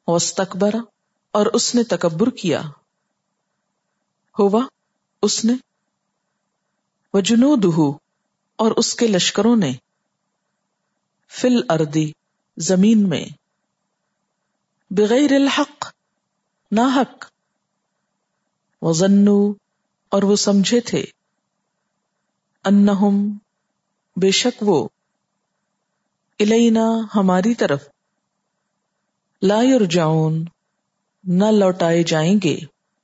वस्तकबरा, और उसने तकब्बुर किया, हुआ उसने, वजुनूदुहु, और उसके लश्करों ने, फिल अर्दी, जमीन में, बिगैरिल हक, ना हक, वज़न्नु, और वो समझे थे, अन्नहुम, बेशक वो, इलैना, हमारी तरफ, ला युरजाऊन, न लौटाए जाएंगे,